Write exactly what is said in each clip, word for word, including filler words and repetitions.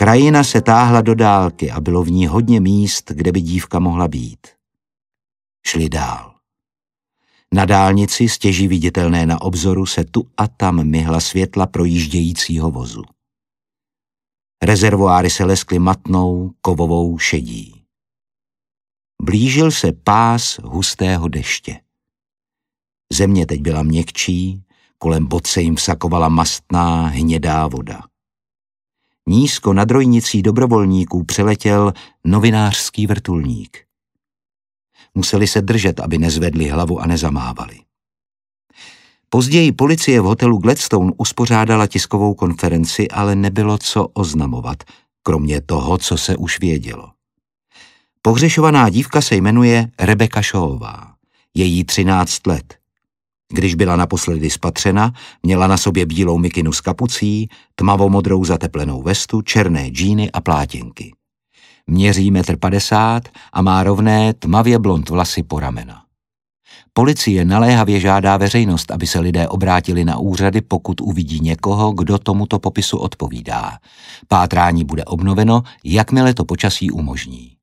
Krajina se táhla do dálky a bylo v ní hodně míst, kde by dívka mohla být. Šli dál. Na dálnici, stěží viditelné na obzoru, se tu a tam myhla světla projíždějícího vozu. Rezervoáry se leskly matnou, kovovou šedí. Blížil se pás hustého deště. Země teď byla měkčí, kolem bot se jim vsakovala mastná, hnědá voda. Nízko nad rojnicí dobrovolníků přeletěl novinářský vrtulník. Museli se držet, aby nezvedli hlavu a nezamávali. Později policie v hotelu Gladstone uspořádala tiskovou konferenci, ale nebylo co oznamovat, kromě toho, co se už vědělo. Pohřešovaná dívka se jmenuje Rebecca Shawová. Je jí třináct let. Když byla naposledy spatřena, měla na sobě bílou mikinu s kapucí, tmavomodrou zateplenou vestu, černé džíny a plátěnky. Měří metr padesát a má rovné tmavě blond vlasy po ramena. Policie naléhavě žádá veřejnost, aby se lidé obrátili na úřady, pokud uvidí někoho, kdo tomuto popisu odpovídá. Pátrání bude obnoveno, jakmile to počasí umožní.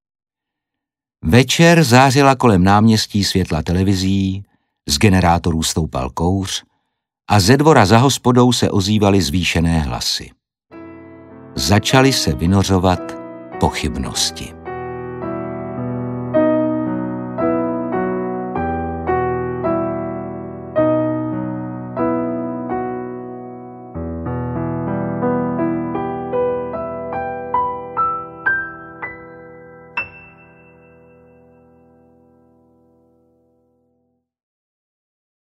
Večer zářila kolem náměstí světla televizí, z generátorů stoupal kouř a ze dvora za hospodou se ozývaly zvýšené hlasy. Začaly se vynořovat pochybnosti.